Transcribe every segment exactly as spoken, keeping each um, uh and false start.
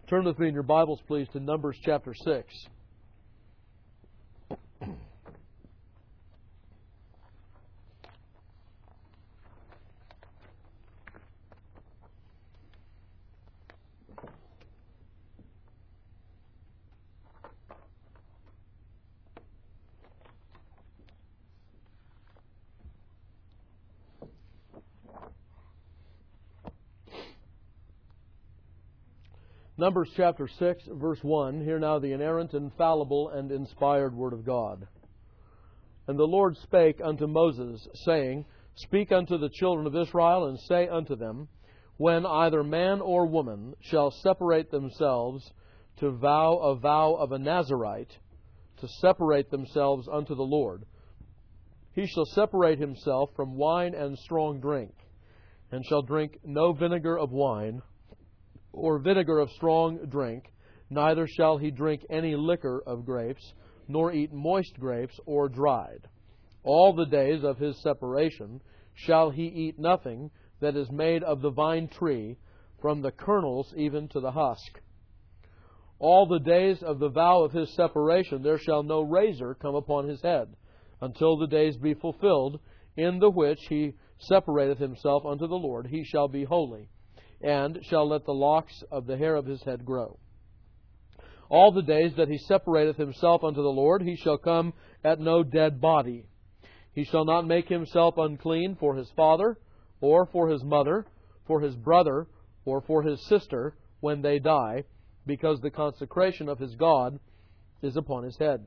Turn with me in your Bibles, please, to Numbers chapter six. Numbers chapter six, verse one. Hear now the inerrant, infallible, and inspired Word of God. And the Lord spake unto Moses, saying, Speak unto the children of Israel, and say unto them, When either man or woman shall separate themselves to vow a vow of a Nazarite, to separate themselves unto the Lord, he shall separate himself from wine and strong drink, and shall drink no vinegar of wine, or vinegar of strong drink, neither shall he drink any liquor of grapes, nor eat moist grapes or dried. All the days of his separation shall he eat nothing that is made of the vine tree, from the kernels even to the husk. All the days of the vow of his separation there shall no razor come upon his head, until the days be fulfilled, in the which he separateth himself unto the Lord. He shall be holy, and shall let the locks of the hair of his head grow. All the days that he separateth himself unto the Lord, he shall come at no dead body. He shall not make himself unclean for his father, or for his mother, for his brother, or for his sister, when they die, because the consecration of his God is upon his head.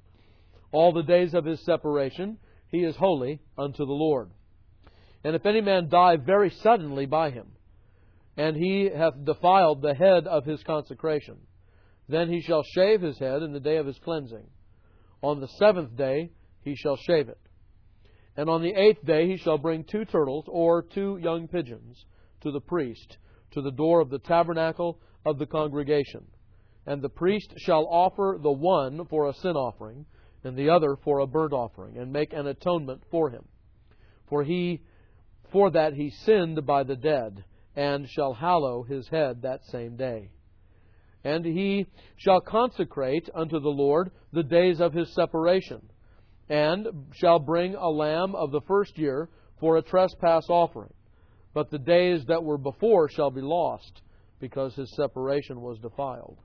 All the days of his separation he is holy unto the Lord. And if any man die very suddenly by him, and he hath defiled the head of his consecration, then he shall shave his head in the day of his cleansing. On the seventh day he shall shave it. And on the eighth day he shall bring two turtles or two young pigeons to the priest, to the door of the tabernacle of the congregation. And the priest shall offer the one for a sin offering, and the other for a burnt offering, and make an atonement for him. For he, for that he sinned by the dead, and shall hallow his head that same day. And he shall consecrate unto the Lord the days of his separation, and shall bring a lamb of the first year for a trespass offering. But the days that were before shall be lost, because his separation was defiled.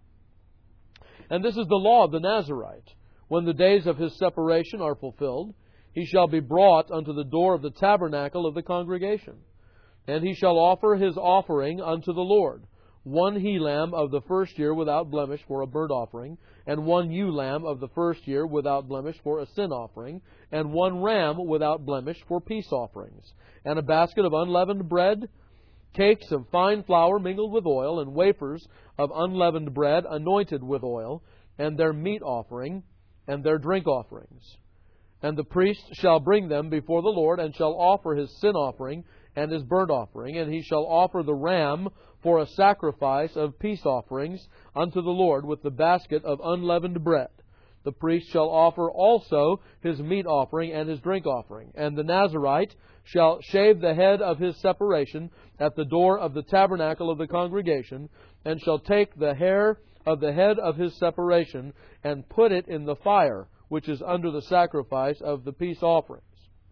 And this is the law of the Nazarite. When the days of his separation are fulfilled, he shall be brought unto the door of the tabernacle of the congregation. And he shall offer his offering unto the Lord, one he-lamb of the first year without blemish for a burnt offering, and one ewe-lamb of the first year without blemish for a sin offering, and one ram without blemish for peace offerings, and a basket of unleavened bread, cakes of fine flour mingled with oil, and wafers of unleavened bread anointed with oil, and their meat offering, and their drink offerings. And the priest shall bring them before the Lord, and shall offer his sin offering and his burnt offering, and he shall offer the ram for a sacrifice of peace offerings unto the Lord with the basket of unleavened bread. The priest shall offer also his meat offering and his drink offering. And the Nazarite shall shave the head of his separation at the door of the tabernacle of the congregation, and shall take the hair of the head of his separation, and put it in the fire, which is under the sacrifice of the peace offerings.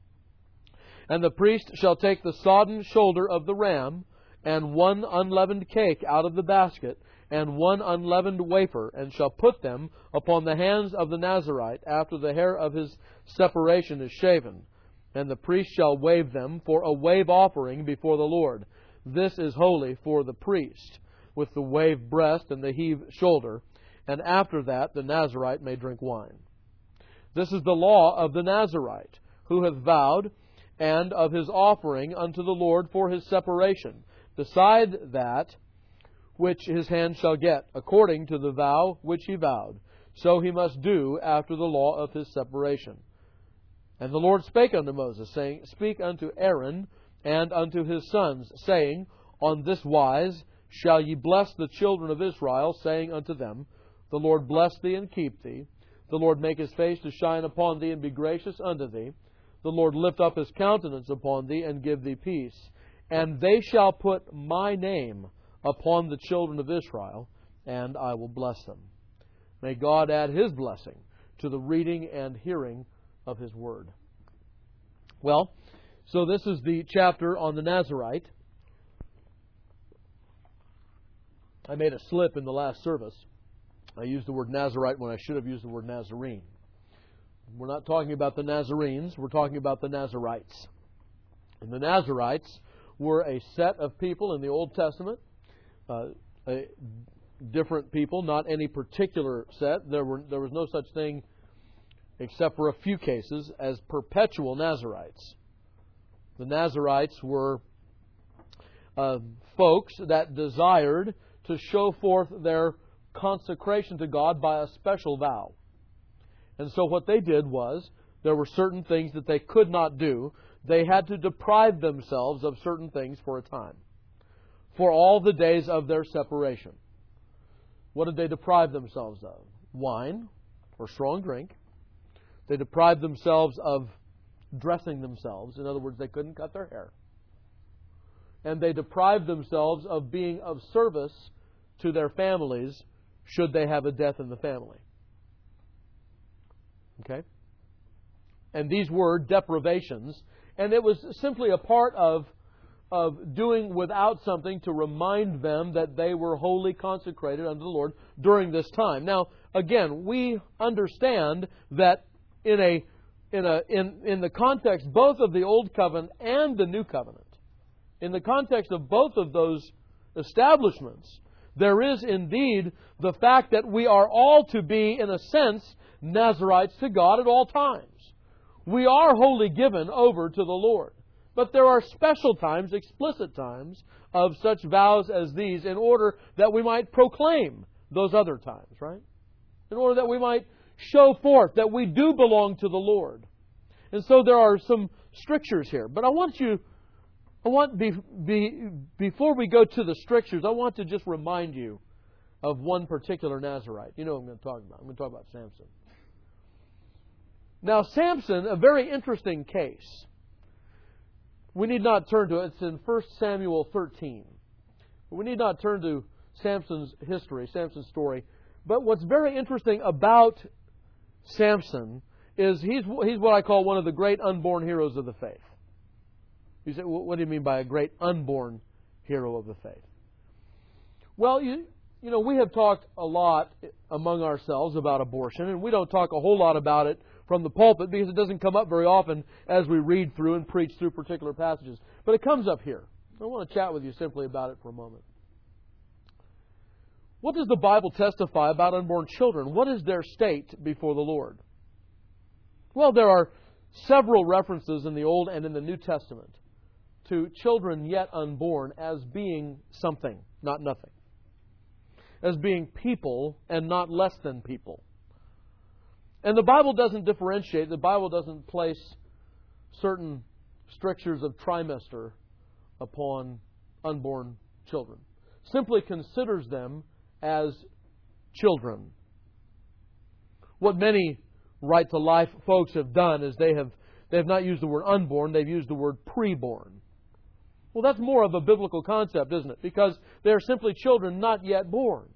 And the priest shall take the sodden shoulder of the ram, and one unleavened cake out of the basket, and one unleavened wafer, and shall put them upon the hands of the Nazarite after the hair of his separation is shaven. And the priest shall wave them for a wave offering before the Lord. This is holy for the priest, with the waved breast and the heaved shoulder. And after that the Nazarite may drink wine. This is the law of the Nazarite, who hath vowed, and of his offering unto the Lord for his separation, beside that which his hand shall get, according to the vow which he vowed. So he must do after the law of his separation. And the Lord spake unto Moses, saying, Speak unto Aaron and unto his sons, saying, On this wise shall ye bless the children of Israel, saying unto them, The Lord bless thee and keep thee. The Lord make his face to shine upon thee and be gracious unto thee. The Lord lift up his countenance upon thee and give thee peace. And they shall put my name upon the children of Israel, and I will bless them. May God add His blessing to the reading and hearing of His Word. Well, so this is the chapter on the Nazirite. I made a slip in the last service. I used the word Nazirite when I should have used the word Nazarene. We're not talking about the Nazarenes, we're talking about the Nazirites. And the Nazirites were a set of people in the Old Testament, uh, a, different people, not any particular set. There were there was no such thing, except for a few cases, as perpetual Nazirites. The Nazirites were uh, folks that desired to show forth their consecration to God by a special vow. And so what they did was, there were certain things that they could not do. They had to deprive themselves of certain things for a time, for all the days of their separation. What did they deprive themselves of? Wine or strong drink. They deprived themselves of dressing themselves. In other words, they couldn't cut their hair. And they deprived themselves of being of service to their families should they have a death in the family. Okay? And these were deprivations. And it was simply a part of, of doing without something to remind them that they were wholly consecrated unto the Lord during this time. Now, again, we understand that in a in a in, in the context both of the Old Covenant and the New Covenant, in the context of both of those establishments, there is indeed the fact that we are all to be, in a sense, Nazirites to God at all times. We are wholly given over to the Lord. But there are special times, explicit times, of such vows as these in order that we might proclaim those other times, right? In order that we might show forth that we do belong to the Lord. And so there are some strictures here. But I want you... I want be, be, before we go to the strictures, I want to just remind you of one particular Nazirite. You know what I'm going to talk about. I'm going to talk about Samson. Now, Samson, a very interesting case. We need not turn to it. It's in First Samuel thirteen. We need not turn to Samson's history, Samson's story. But what's very interesting about Samson is he's he's what I call one of the great unborn heroes of the faith. You say, what do you mean by a great unborn hero of the faith? Well, you, you know, we have talked a lot among ourselves about abortion, and we don't talk a whole lot about it from the pulpit because it doesn't come up very often as we read through and preach through particular passages. But it comes up here. I want to chat with you simply about it for a moment. What does the Bible testify about unborn children? What is their state before the Lord? Well, there are several references in the Old and in the New Testament to children yet unborn as being something, not nothing. As being people and not less than people. And the Bible doesn't differentiate. The Bible doesn't place certain strictures of trimester upon unborn children. Simply considers them as children. What many Right to Life folks have done is they have they have not used the word unborn, they've used the word preborn. Well, that's more of a biblical concept, isn't it? Because they're simply children not yet born.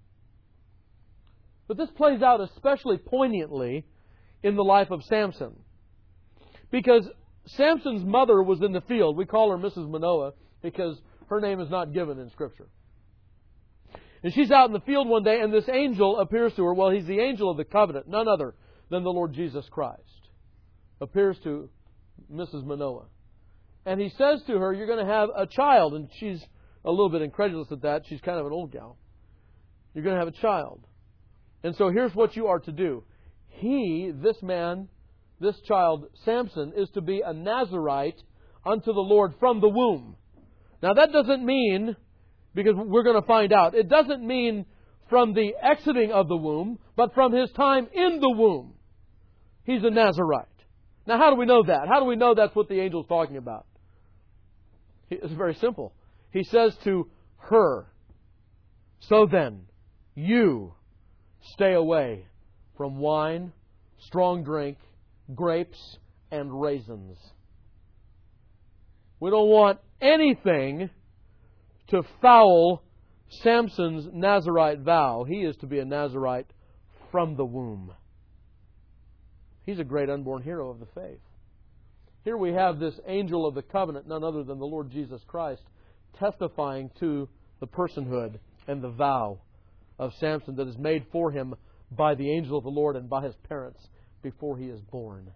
But this plays out especially poignantly in the life of Samson. Because Samson's mother was in the field. We call her Missus Manoah because her name is not given in Scripture. And she's out in the field one day and this angel appears to her. Well, he's the angel of the covenant, none other than the Lord Jesus Christ. Appears to Missus Manoah. And he says to her, you're going to have a child. And she's a little bit incredulous at that. She's kind of an old gal. You're going to have a child. And so here's what you are to do. He, this man, this child, Samson, is to be a Nazirite unto the Lord from the womb. Now that doesn't mean, because we're going to find out, it doesn't mean from the exiting of the womb, but from his time in the womb. He's a Nazirite. Now how do we know that? How do we know that's what the angel's talking about? It's very simple. He says to her, so then, you stay away from wine, strong drink, grapes, and raisins. We don't want anything to foul Samson's Nazirite vow, he is to be a Nazirite from the womb. He's a great unborn hero of the faith. Here we have this angel of the covenant, none other than the Lord Jesus Christ, testifying to the personhood and the vow of Samson that is made for him by the angel of the Lord and by his parents before he is born.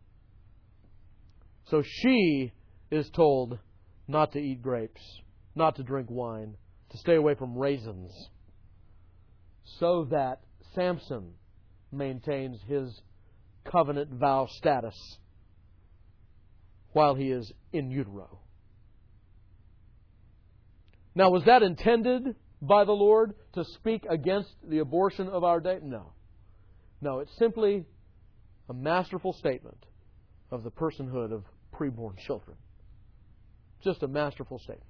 So she is told not to eat grapes, not to drink wine, to stay away from raisins, so that Samson maintains his covenant vow status while he is in utero. Now, was that intended by the Lord to speak against the abortion of our day? No. No, it's simply a masterful statement of the personhood of preborn children. Just a masterful statement.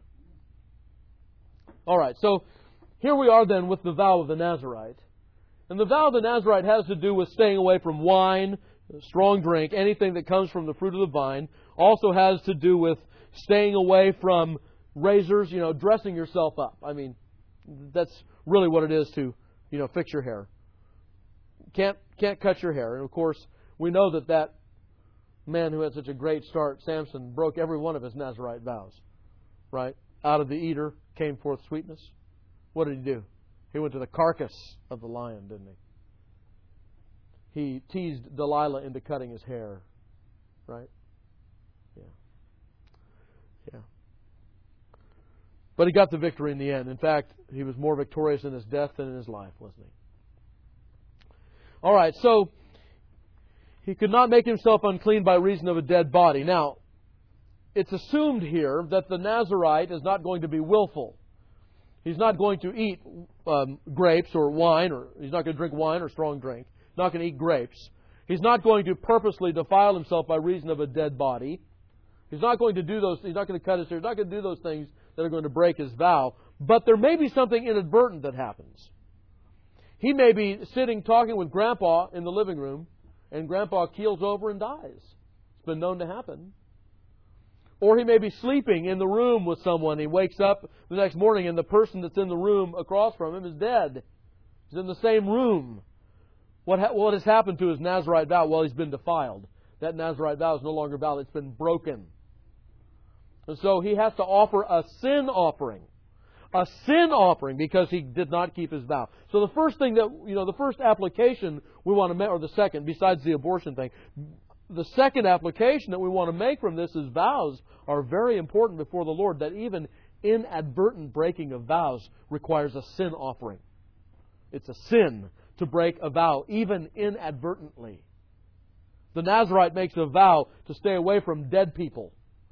All right, so here we are then with the vow of the Nazirite. And the vow of the Nazirite has to do with staying away from wine, strong drink, anything that comes from the fruit of the vine. Also has to do with staying away from razors, you know, dressing yourself up. I mean, that's really what it is to, you know, fix your hair. Can't can't cut your hair. And of course, we know that that man who had such a great start, Samson, broke every one of his Nazirite vows. Right? Out of the eater came forth sweetness. What did he do? He went to the carcass of the lion, didn't he? He teased Delilah into cutting his hair. Right? Yeah. Yeah. But he got the victory in the end. In fact, he was more victorious in his death than in his life, wasn't he? All right, so he could not make himself unclean by reason of a dead body. Now, it's assumed here that the Nazirite is not going to be willful. He's not going to eat um, grapes or wine, or he's not going to drink wine or strong drink. He's not going to eat grapes. He's not going to purposely defile himself by reason of a dead body. He's not going to do those. He's not going to cut his hair. He's not going to do those things that are going to break his vow. But there may be something inadvertent that happens. He may be sitting talking with Grandpa in the living room, and Grandpa keels over and dies. It's been known to happen. Or he may be sleeping in the room with someone. He wakes up the next morning and the person that's in the room across from him is dead. He's in the same room. What, ha- what has happened to his Nazirite vow? Well, he's been defiled. That Nazirite vow is no longer valid. It's been broken. And so he has to offer a sin offering. A sin offering because he did not keep his vow. So the first thing that, you know, the first application we want to make, or the second, besides the abortion thing, the second application that we want to make from this is vows are very important before the Lord, that even inadvertent breaking of vows requires a sin offering. It's a sin to break a vow, even inadvertently. The Nazirite makes a vow to stay away from dead people.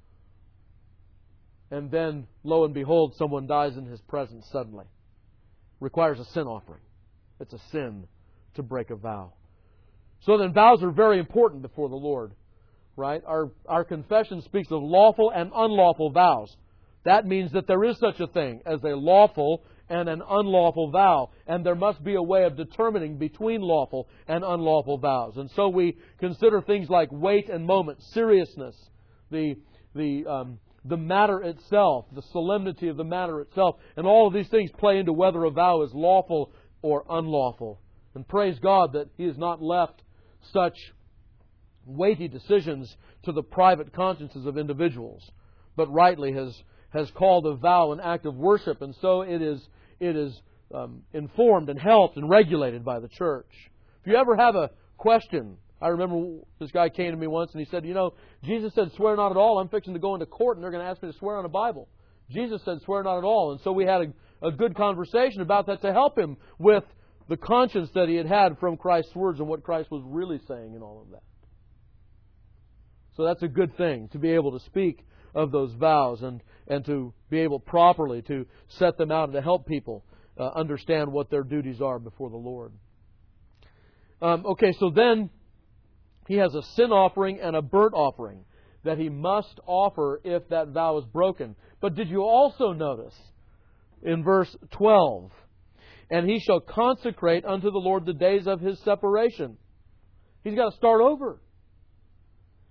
And then, lo and behold, someone dies in his presence suddenly. Requires a sin offering. It's a sin to break a vow. So then vows are very important before the Lord. Right? Our, our confession speaks of lawful and unlawful vows. That means that there is such a thing as a lawful and an unlawful vow. And there must be a way of determining between lawful and unlawful vows. And so we consider things like weight and moment, seriousness, the the um, the matter itself, the solemnity of the matter itself, and all of these things play into whether a vow is lawful or unlawful. And praise God that He has not left such weighty decisions to the private consciences of individuals, but rightly has has called a vow an act of worship, and so it is it is um, informed and helped and regulated by the church. If you ever have a question, I remember this guy came to me once and he said, you know, Jesus said swear not at all. I'm fixing to go into court and they're going to ask me to swear on a Bible. Jesus said swear not at all. And so we had a, a good conversation about that to help him with the conscience that he had had from Christ's words and what Christ was really saying in all of that. So that's a good thing, to be able to speak of those vows and, and to be able properly to set them out and to help people uh, understand what their duties are before the Lord. Um, okay, so then he has a sin offering and a burnt offering that he must offer if that vow is broken. But did you also notice in verse twelve, and he shall consecrate unto the Lord the days of his separation. He's got to start over.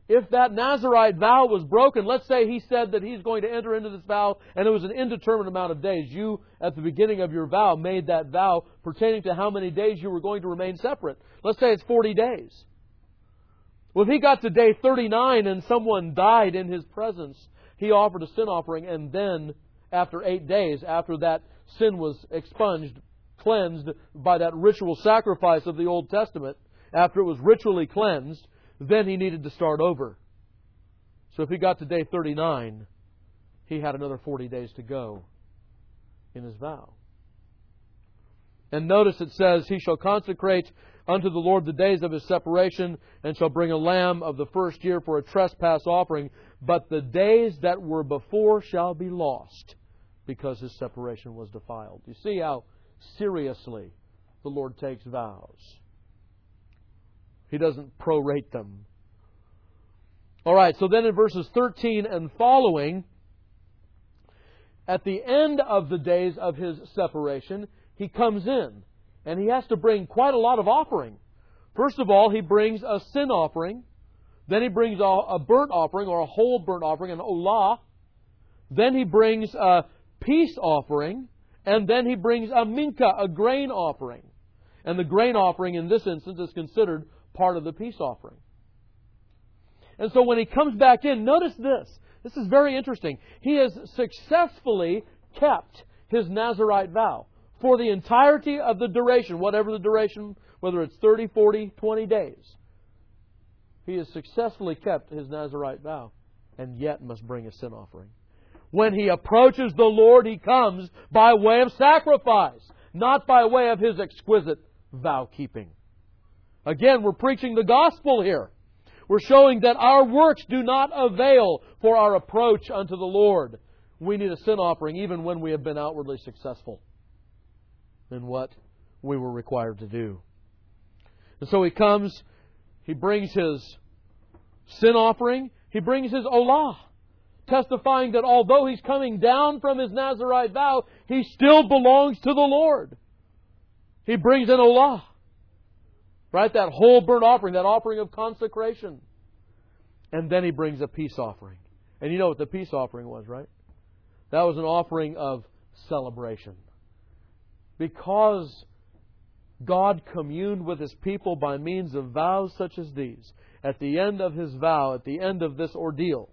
if that Nazirite vow was broken, let's say he said that he's going to enter into this vow and it was an indeterminate amount of days. You, at the beginning of your vow, made that vow pertaining to how many days you were going to remain separate. Let's say it's forty days. Well, if he got to day thirty-nine and someone died in his presence, he offered a sin offering, and then after eight days, after that sin was expunged, cleansed by that ritual sacrifice of the Old Testament, after it was ritually cleansed, then he needed to start over. So if he got to day thirty-nine, he had another forty days to go in his vow. And notice it says, he shall consecrate unto the Lord the days of his separation, and shall bring a lamb of the first year for a trespass offering. But the days that were before shall be lost, because his separation was defiled. You see how seriously the Lord takes vows. He doesn't prorate them. All right, so then in verses thirteen and following, at the end of the days of his separation, he comes in, and he has to bring quite a lot of offering. First of all, he brings a sin offering. Then he brings a, a burnt offering, or a whole burnt offering, an olah. Then he brings a peace offering. And then he brings a mincha, a grain offering. And the grain offering in this instance is considered part of the peace offering. And so when he comes back in, notice this. This is very interesting. He has successfully kept his Nazirite vow for the entirety of the duration, whatever the duration, whether it's thirty, forty, twenty days. He has successfully kept his Nazirite vow, and yet must bring a sin offering. When he approaches the Lord, he comes by way of sacrifice, not by way of his exquisite vow-keeping. Again, we're preaching the gospel here. We're showing that our works do not avail for our approach unto the Lord. We need a sin offering even when we have been outwardly successful in what we were required to do. And so he comes, he brings his sin offering, he brings his olah, testifying that although he's coming down from his Nazirite vow, he still belongs to the Lord. He brings an olah. Right? That whole burnt offering, that offering of consecration. And then he brings a peace offering. And you know what the peace offering was, right? That was an offering of celebration. Because God communed with His people by means of vows such as these, at the end of His vow, at the end of this ordeal,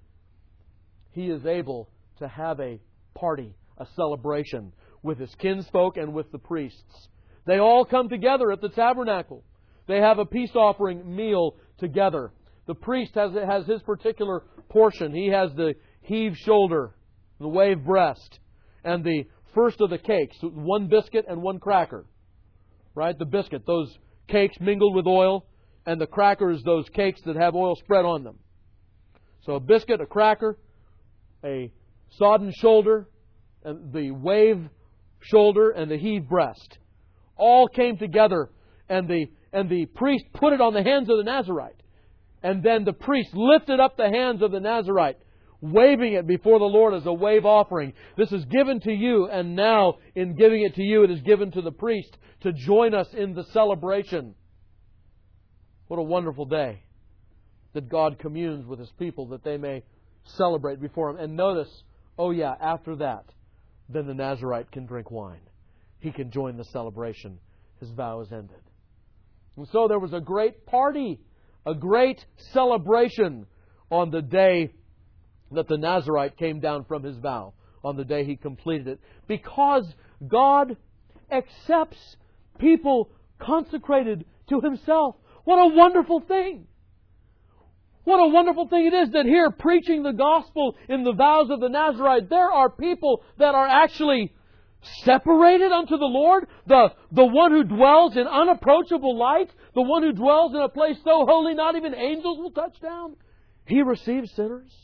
He is able to have a party, a celebration with His kinsfolk and with the priests. They all come together at the tabernacle. They have a peace offering meal together. The priest has, has his particular portion. He has the heave shoulder, the wave breast, and the first of the cakes, one biscuit and one cracker. Right? The biscuit, those cakes mingled with oil, and the crackers, those cakes that have oil spread on them. So a biscuit, a cracker, a sodden shoulder, and the wave shoulder, and the heave breast. All came together, and the and the priest put it on the hands of the Nazirite. And then the priest lifted up the hands of the Nazirite, waving it before the Lord as a wave offering. This is given to you, and now in giving it to you, it is given to the priest to join us in the celebration. What a wonderful day that God communes with His people, that they may celebrate before Him. And notice, oh yeah, after that, then the Nazirite can drink wine. He can join the celebration. His vow is ended. And so there was a great party, a great celebration on the day that the Nazirite came down from his vow, on the day he completed it, because God accepts people consecrated to Himself. What a wonderful thing! What a wonderful thing it is that here, preaching the gospel in the vows of the Nazirite, there are people that are actually separated unto the Lord, the, the one who dwells in unapproachable light, the one who dwells in a place so holy not even angels will touch down. He receives sinners.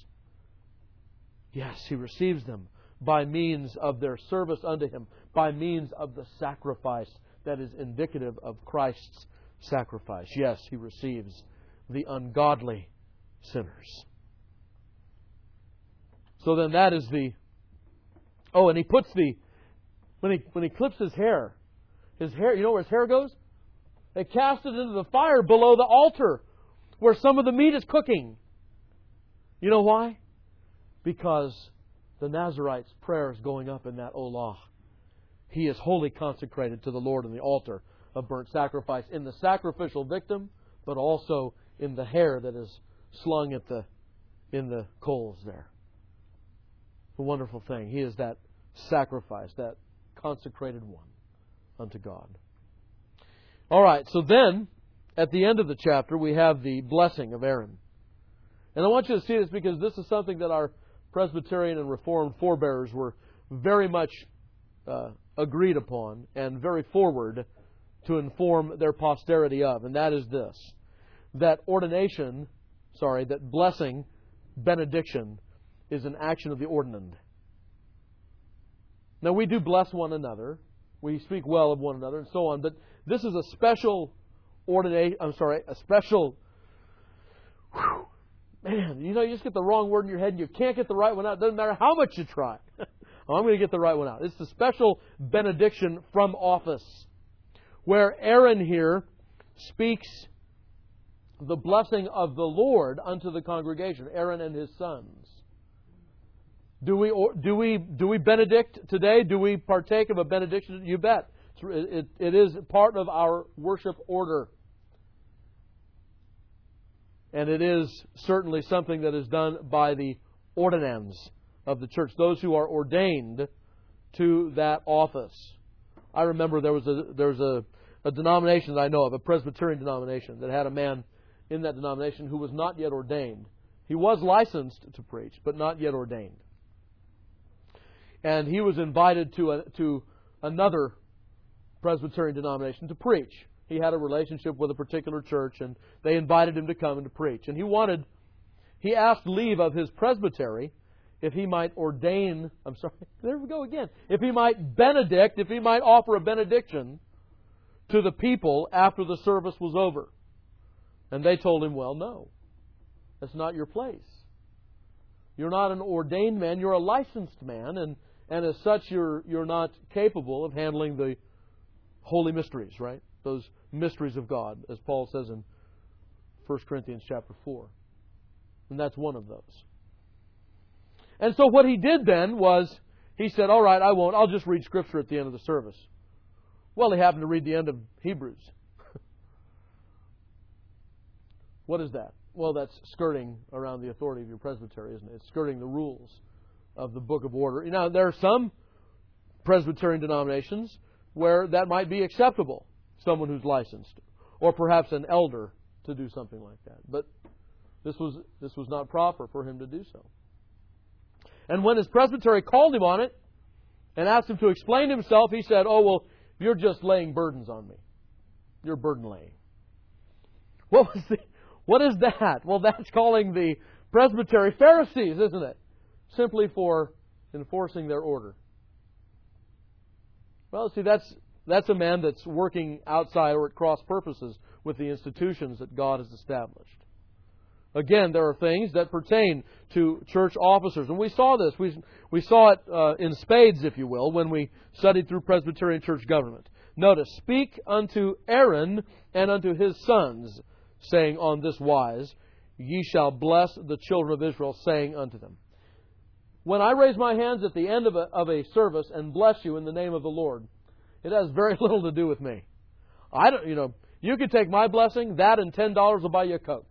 Yes, He receives them by means of their service unto Him, by means of the sacrifice that is indicative of Christ's sacrifice. Yes, He receives the ungodly sinners. So then that is the... Oh, and He puts the... When he, when he clips his hair, his hair, you know where his hair goes? They cast it into the fire below the altar, where some of the meat is cooking. You know why? Because the Nazarite's prayer is going up in that olah. He is wholly consecrated to the Lord on the altar of burnt sacrifice, in the sacrificial victim, but also in the hair that is slung at the in the coals there. It's a wonderful thing. He is that sacrifice, that consecrated one unto God. All right, so then, at the end of the chapter, we have the blessing of Aaron. And I want you to see this because this is something that our Presbyterian and Reformed forebears were very much uh, agreed upon and very forward to inform their posterity of. And that is this, that ordination, sorry, that blessing, benediction, is an action of the ordinand. Now, we do bless one another. We speak well of one another and so on. But this is a special ordination, I'm sorry, a special... Whew, man, you know, you just get the wrong word in your head and you can't get the right one out. It doesn't matter how much you try. Oh, I'm going to get the right one out. It's the special benediction from office, where Aaron here speaks the blessing of the Lord unto the congregation, Aaron and his sons. Do we do we do we benedict today? Do we partake of a benediction? You bet. It, it is part of our worship order. And it is certainly something that is done by the ordinands of the church, those who are ordained to that office. I remember there was a there was a, a denomination that I know of, a Presbyterian denomination, that had a man in that denomination who was not yet ordained. He was licensed to preach, but not yet ordained. And he was invited to a, to another Presbyterian denomination to preach. He had a relationship with a particular church, and they invited him to come and to preach. And he wanted, he asked leave of his presbytery if he might ordain, I'm sorry, there we go again, if he might benedict, if he might offer a benediction to the people after the service was over. And they told him, well, no, that's not your place. You're not an ordained man, you're a licensed man, and, and as such you're you're not capable of handling the holy mysteries, right? Those mysteries of God, as Paul says in First Corinthians chapter four. And that's one of those. And so what he did then was, he said, all right, I won't. I'll just read Scripture at the end of the service. Well, he happened to read the end of Hebrews. What is that? Well, that's skirting around the authority of your presbytery, isn't it? It's skirting the rules of the Book of Order. Now, there are some Presbyterian denominations where that might be acceptable. Someone who's licensed, or perhaps an elder to do something like that. But this was this was not proper for him to do so. And when his presbytery called him on it and asked him to explain himself, he said, oh, well, you're just laying burdens on me. You're burden laying. What was the, what is that? Well, that's calling the presbytery Pharisees, isn't it? Simply for enforcing their order. Well, see, that's That's a man that's working outside or at cross purposes with the institutions that God has established. Again, there are things that pertain to church officers. And we saw this. We, we saw it uh, in spades, if you will, when we studied through Presbyterian church government. Notice, speak unto Aaron and unto his sons, saying on this wise, ye shall bless the children of Israel, saying unto them. When I raise my hands at the end of a, of a service and bless you in the name of the Lord, it has very little to do with me. I don't, you know, you could take my blessing, that and ten dollars will buy you a Coke.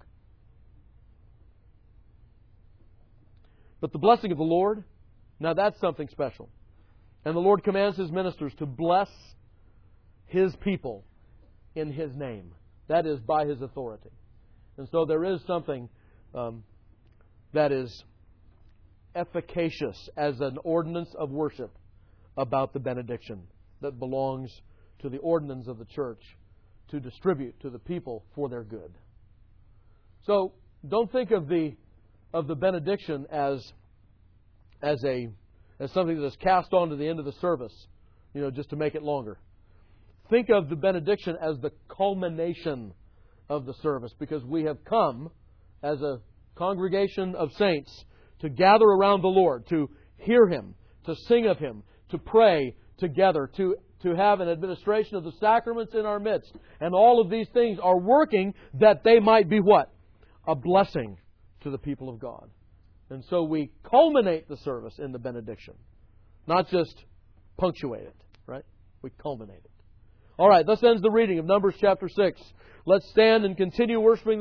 But the blessing of the Lord, now that's something special. And the Lord commands His ministers to bless His people in His name. That is by His authority. And so there is something um, that is efficacious as an ordinance of worship about the benediction that belongs to the ordinance of the church to distribute to the people for their good. So don't think of the of the benediction as as a as something that is cast on to the end of the service, you know, just to make it longer. Think of the benediction as the culmination of the service, because we have come as a congregation of saints to gather around the Lord, to hear Him, to sing of Him, to pray together, to, to have an administration of the sacraments in our midst. And all of these things are working that they might be what? a blessing to the people of God. And so we culminate the service in the benediction. Not just punctuate it, right? We culminate it. All right, thus ends the reading of Numbers chapter six. Let's stand and continue worshiping